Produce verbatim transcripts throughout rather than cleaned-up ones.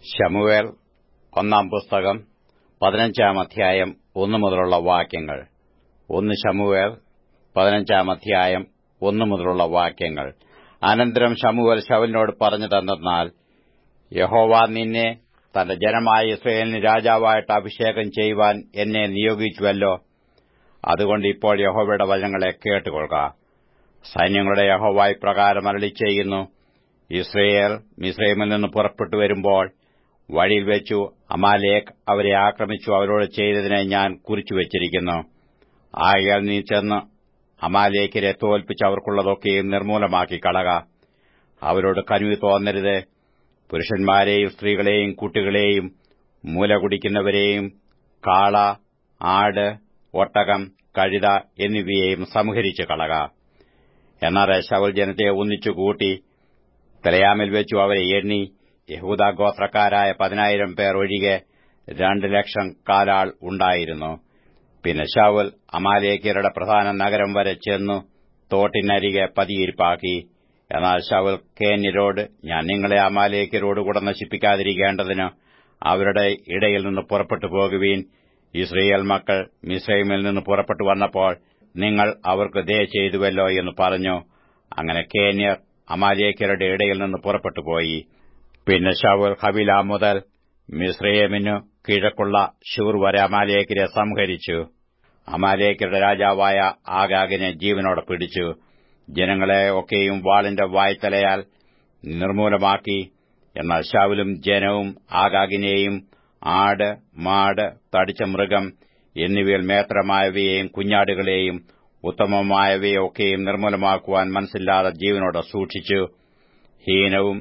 ശമൂവേൽ ഒന്നാം പുസ്തകം പതിനഞ്ചാം അധ്യായം ഒന്നു മുതലുള്ള വാക്യങ്ങൾ. ഒന്ന് ശമൂവേൽ പതിനഞ്ചാം അധ്യായം ഒന്നു മുതലുള്ള വാക്യങ്ങൾ. അനന്തരം ശമൂവേൽ ശൌലിനോട് പറഞ്ഞതെന്തെന്നാൽ, യഹോവ നിന്നെ തന്റെ ജനമായ ഇസ്രായേലിന് രാജാവായിട്ട് അഭിഷേകം ചെയ്യുവാൻ എന്നെ നിയോഗിച്ചുവല്ലോ. അതുകൊണ്ട് ഇപ്പോൾ യഹോവയുടെ വചനങ്ങളെ കേട്ടുകൊള്ളുക. സൈന്യങ്ങളുടെ യഹോവ ഇപ്രകാരം അരുളിച്ചെയ്യുന്നു, ഇസ്രായേൽ മിസ്രയീമിൽ നിന്ന് പുറപ്പെട്ടു വരുമ്പോൾ വഴിയിൽ വെച്ചു അമാലേക്ക് അവരെ ആക്രമിച്ചു അവരോട് ചെയ്തതിനെ ഞാൻ കുറിച്ചുവച്ചിരിക്കുന്നു. ആകയാൽ നീ ചെന്ന് അമാലേക്കരെ തോൽപ്പിച്ച് അവർക്കുള്ളതൊക്കെയും നിർമൂലമാക്കി കളക. അവരോട് കനിവ് തോന്നരുത്. പുരുഷന്മാരെയും സ്ത്രീകളെയും കുട്ടികളെയും മൂല കുടിക്കുന്നവരെയും കാള, ആട്, ഒട്ടകം, കഴുത എന്നിവയെയും സംഹരിച്ചു കളക. എന്നാൽ ശൌൽ ജനത്തെ ഒന്നിച്ചുകൂട്ടി തെലയാമിൽ വെച്ചു അവരെ എണ്ണി. യഹൂദാ ഗോത്രക്കാരായ പതിനായിരം പേർ ഒഴികെ രണ്ട് ലക്ഷം കാലാൾ ഉണ്ടായിരുന്നു. പിന്നെ ശൌൽ അമാലേക്യരുടെ പ്രധാന നഗരം വരെ ചെന്നു തോട്ടിനരികെ പതിയിരിപ്പാക്കി. എന്നാൽ ശൌൽ കേന്യരോട്, ഞാൻ നിങ്ങളെ അമാലേക്യരോടുകൂടെ നശിപ്പിക്കാതിരിക്കേണ്ടതിന് അവരുടെ ഇടയിൽ നിന്ന് പുറപ്പെട്ടു പോകുവീൻ. ഇസ്രായേൽ മക്കൾ മിസ്രയീമിൽ നിന്ന് പുറപ്പെട്ടു വന്നപ്പോൾ നിങ്ങൾ അവർക്ക് ദയ ചെയ്തുവല്ലോ എന്ന് പറഞ്ഞു. അങ്ങനെ കേന്യർ അമാലേക്യരുടെ ഇടയിൽ നിന്ന് പുറപ്പെട്ടുപോയി. പിന്നെ ശൌൽ ഹവീല മുതൽ മിസ്രയീമിനു കിഴക്കുള്ള ശൂർ വരെ അമാലേക്യരെ സംഹരിച്ചു. അമാലേക്യരുടെ രാജാവായ ആഗാഗിനെ ജീവനോടെ പിടിച്ചു. ജനങ്ങളെ ഒക്കെയും വാളിന്റെ വായ്ത്തലയാൽ നിർമൂലമാക്കി. എന്നാൽ ശൌലും ജനവും ആഗാഗിനെയും ആട്, മാട്, തടിച്ച മൃഗം എന്നിവയിൽ മേത്രമായവയെയും കുഞ്ഞാടുകളെയും ഉത്തമമായവയൊക്കെയും നിർമൂലമാക്കുവാൻ മനസ്സില്ലാതെ ജീവനോടെ സൂക്ഷിച്ചു. ഹീനവും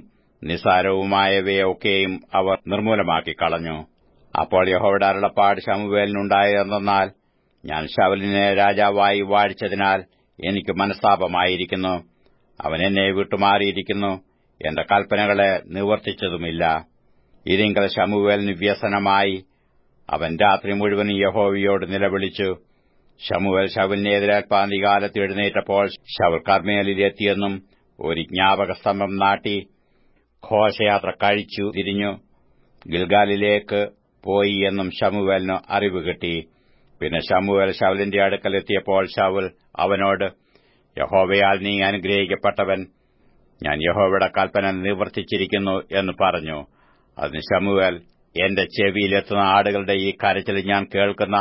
നിസ്സാരവുമായവയൊക്കെയും അവർ നിർമൂലമാക്കി കളഞ്ഞു. അപ്പോൾ യഹോവയുടെ അരുളപ്പാട് ശമൂവേലിനുണ്ടായതെന്നാൽ, ഞാൻ ശൌലിനെ രാജാവായി വാഴിച്ചതിനാൽ എനിക്ക് മനസ്താപമായിരിക്കുന്നു. അവൻ എന്നെ വിട്ടുമാറിയിരിക്കുന്നു, എന്റെ കൽപ്പനകളെ നിവർത്തിച്ചതുമില്ല. ഇതിങ്കൽ ശമൂവേലിന് വ്യസനമായി. അവൻ രാത്രി മുഴുവനും യഹോവയോട് നിലവിളിച്ചു. ശമൂവേൽ ശൌലിനെ എതിരേൽപ്പാൻ കാലത്ത് എഴുന്നേറ്റപ്പോൾ ശൌൽ കർമ്മേലിൽ എത്തിയെന്നും ഒരു ജ്ഞാപകസ്തംഭം നാട്ടി ഘോഷയാത്ര കഴിച്ചു തിരിഞ്ഞു ഗിൽഗാലിലേക്ക് പോയി എന്നും ശമൂവേലിന് അറിവ് കിട്ടി. പിന്നെ ശമൂവേൽ ശൌലിന്റെ അടുക്കൽ എത്തിയപ്പോൾ ശൌൽ അവനോട്, യഹോവയാൽ നീ അനുഗ്രഹിക്കപ്പെട്ടവൻ, ഞാൻ യഹോവയുടെ കൽപ്പന നിവർത്തിച്ചിരിക്കുന്നു എന്ന് പറഞ്ഞു. അതിന് ശമൂവേൽ, എന്റെ ചെവിയിലെത്തുന്ന ആടുകളുടെ ഈ കരച്ചിൽ ഞാൻ കേൾക്കുന്ന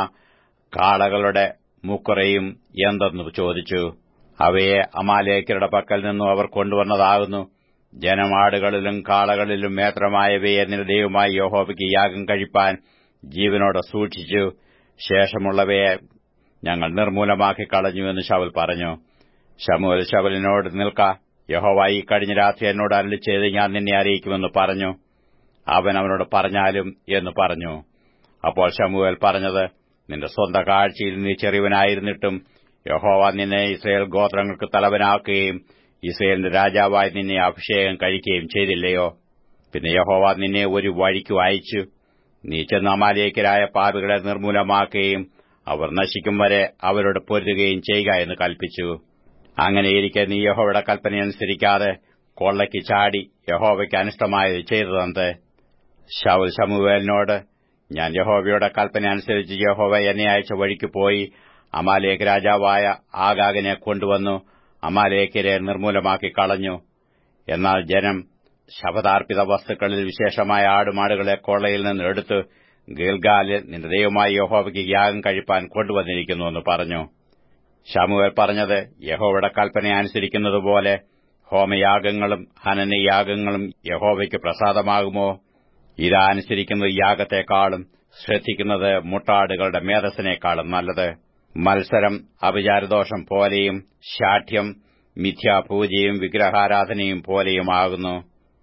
കാളകളുടെ മുക്കുറയും എന്തെന്ന് ചോദിച്ചു. അവയെ അമാലേക്യരുടെ പക്കൽ നിന്നും അവർ കൊണ്ടുവന്നതാകുന്നു. ജനമാടുകളിലും കാളകളിലും മേത്രമായവയെ നിന്റെ ദൈവമായ യഹോവയ്ക്ക് യാഗം കഴിപ്പാൻ ജീവനോടെ സൂക്ഷിച്ചു. ശേഷമുള്ളവയെ ഞങ്ങൾ നിർമൂലമാക്കി കളഞ്ഞു എന്ന് ശൌൽ പറഞ്ഞു. ശമൂവേൽ ശൌലിനോട്, നിൽക്ക, യഹോവ ഈ കഴിഞ്ഞ രാത്രി എന്നോട് അരുളിച്ചെയ്ത് ഞാൻ നിന്നെ അറിയിക്കുമെന്ന് പറഞ്ഞു. അവൻ അവനോട് പറഞ്ഞാലും എന്ന് പറഞ്ഞു. അപ്പോൾ ശമൂവേൽ പറഞ്ഞത്, നിന്റെ സ്വന്ത കാഴ്ചയിൽ നീ ചെറിയവനായിരുന്നിട്ടും യഹോവ നിന്നെ ഇസ്രായേൽ ഗോത്രങ്ങൾക്ക് തലവനാക്കുകയും ഇസ്രായേലിന്റെ രാജാവായി നിന്നെ അഭിഷേകം കഴിക്കുകയും ചെയ്തില്ലയോ? പിന്നെ യഹോവ നിന്നെ ഒരു വഴിക്കു അയച്ചു. നീ ചെന്ന് അമാലേക്യരായ പാപികളെ നിർമൂലമാക്കുകയും അവർ നശിക്കും വരെ അവരോട് പൊരുതുകയും ചെയ്യുക എന്ന് കൽപ്പിച്ചു. അങ്ങനെയിരിക്കെ നീ യഹോവയുടെ കൽപ്പനയനുസരിക്കാതെ കൊള്ളയ്ക്ക് ചാടി യഹോവയ്ക്ക് അനിഷ്ടമായത് ചെയ്തതെന്ത്? ശൌൽ ശമൂവേലിനോട്, ഞാൻ യഹോവയുടെ കൽപ്പന അനുസരിച്ച് യഹോവ എന്നെ അയച്ച വഴിക്ക് പോയി അമാലേക്ക് രാജാവായ ആഗാഗിനെ കൊണ്ടുവന്നു അമാലേക്യരെ നിർമൂലമാക്കി കളഞ്ഞു. എന്നാൽ ജനം ശപഥാർപ്പിത വസ്തുക്കളിൽ വിശേഷമായ ആടുമാടുകളെ കൊള്ളയിൽ നിന്ന് എടുത്ത് ഗിൽഗാലിൽ നിന്റെ ദൈവമായ യഹോവയ്ക്ക് യാഗം കഴിപ്പാൻ കൊണ്ടുവന്നിരിക്കുന്നുവെന്ന് പറഞ്ഞു. ശമൂവേൽ പറഞ്ഞത്, യഹോവയുടെ കൽപ്പന അനുസരിക്കുന്നതുപോലെ ഹോമയാഗങ്ങളും ഹനനയാഗങ്ങളും യഹോവയ്ക്ക് പ്രസാദമാകുമോ? ഇതാ അനുസരിക്കുന്നത് യാഗത്തെക്കാളും ശ്രദ്ധിക്കുന്നത് മുട്ടാടുകളുടെ മേധസ്സിനേക്കാളും നല്ലത്. മത്സരം അഭിചാരദോഷം പോലെയും ശാഠ്യം മിഥ്യാപൂജയും വിഗ്രഹാരാധനയും പോലെയുമാകുന്നു.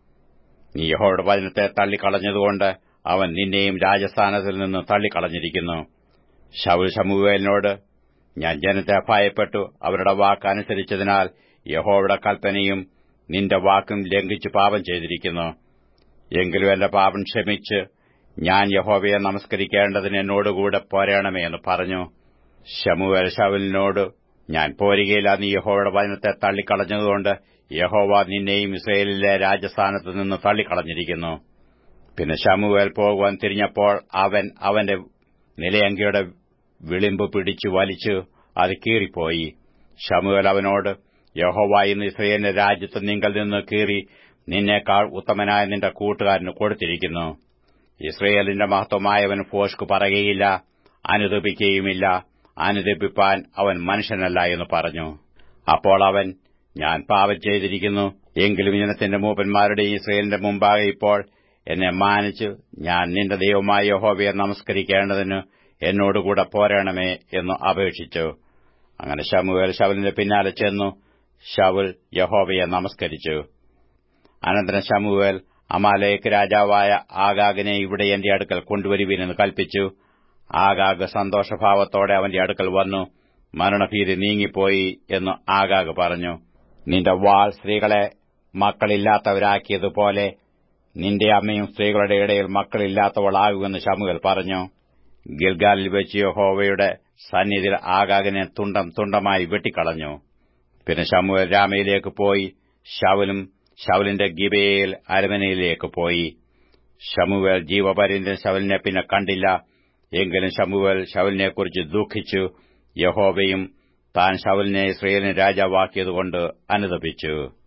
നീ യഹോവയുടെ വചനത്തെ തള്ളിക്കളഞ്ഞതുകൊണ്ട് അവൻ നിന്നെയും രാജസ്ഥാനത്തിൽ നിന്ന് തള്ളിക്കളഞ്ഞിരിക്കുന്നു. ശൌൽ ശമൂവേലിനോട്, ഞാൻ ജനത്തെ ഭയപ്പെട്ടു അവരുടെ വാക്ക് അനുസരിച്ചതിനാൽ യഹോവയുടെ കൽപ്പനയും നിന്റെ വാക്കും ലംഘിച്ചു പാപം ചെയ്തിരിക്കുന്നു. എങ്കിലും എന്റെ പാപം ക്ഷമിച്ച് ഞാൻ യഹോവയെ നമസ്കരിക്കേണ്ടതിന് എന്നോടുകൂടെ പോരേണമേ എന്ന് പറഞ്ഞു. ശമൂവേൽ ശൌലിനോട്, ഞാൻ പോരുകയില്ല, നീ യഹോവയുടെ വചനത്തെ തള്ളിക്കളഞ്ഞതുകൊണ്ട് യഹോവ നിന്നെയും ഇസ്രായേലിലെ രാജസ്ഥാനത്ത് നിന്ന് തള്ളിക്കളഞ്ഞിരിക്കുന്നു. പിന്നെ ശമൂവേൽ പോകുവാൻ തിരിഞ്ഞപ്പോൾ അവൻ അവന്റെ നിലയങ്കിയുടെ വിളിമ്പ് പിടിച്ചു വലിച്ചു അത് കീറിപ്പോയി. ശമൂവേൽ അവനോട്, യഹോവ ഇന്ന് ഇസ്രായേലിന്റെ രാജ്യത്ത് നിങ്കൽ നിന്ന് കീറി നിന്നേക്കാൾ ഉത്തമനായ നിന്റെ കൂട്ടുകാരന് കൊടുത്തിരിക്കുന്നു. ഇസ്രായേലിന്റെ മഹത്വമായവൻ ഭോഷ്ക് പറയുകയില്ല, അനുതപിക്കുകയുമില്ല. അനുതപിപ്പാൻ അവൻ മനുഷ്യനല്ല എന്ന് പറഞ്ഞു. അപ്പോൾ അവൻ, ഞാൻ പാപം ചെയ്തിരിക്കുന്നു. എങ്കിലും ജനത്തിന്റെ മൂപ്പന്മാരുടെയും ഇസ്രായേലിന്റെ മുമ്പാകെ ഇപ്പോൾ എന്നെ മാനിച്ച് ഞാൻ നിന്റെ ദൈവമായ യഹോവയെ നമസ്കരിക്കേണ്ടതിന് എന്നോടുകൂടെ പോരണമേ എന്ന് അപേക്ഷിച്ചു. അങ്ങനെ ശമൂവേൽ ശൌലിന്റെ പിന്നാലെ ചെന്നു ശൌൽ യഹോവയെ നമസ്കരിച്ചു. അനന്തരം ശമൂവേൽ അമാലേക്ക് രാജാവായ ആഗാഗിനെ ഇവിടെ എന്റെ അടുക്കൽ കൊണ്ടുവരുവീനെന്ന് കൽപ്പിച്ചു. ആഗാഗ് സന്തോഷഭാവത്തോടെ അവന്റെ അടുക്കൽ വന്നു. മരണഭീതി നീങ്ങിപ്പോയി എന്ന് ആഗാഗ് പറഞ്ഞു. നിന്റെ വാൾ സ്ത്രീകളെ മക്കളില്ലാത്തവരാക്കിയതുപോലെ നിന്റെ അമ്മയും സ്ത്രീകളുടെ ഇടയിൽ മക്കളില്ലാത്തവളാകുമെന്ന് ശമൂവേൽ പറഞ്ഞു. ഗിൽഗാലിൽ വെച്ച് യഹോവയുടെ സന്നിധിയിൽ ആഗാഗിനെ തുണ്ടം തുണ്ടമായി വെട്ടിക്കളഞ്ഞു. പിന്നെ ശമൂവേൽ രാമയിലേക്ക് പോയി ശൌലും ശൌലിന്റെ ഗിബെയയിൽ അരമനയിലേക്ക് പോയി. ശമൂവേൽ ജീവപര്യന്തം ശൌലിനെ പിന്നെ കണ്ടില്ല. എങ്കിലും ശമൂവേൽ ശൌലിനെക്കുറിച്ച് ദുഃഖിച്ചു. യഹോവയും താൻ ശൌലിനെ ഇസ്രായേലിന് രാജാവാക്കിയതുകൊണ്ട് അനുതപിച്ചു.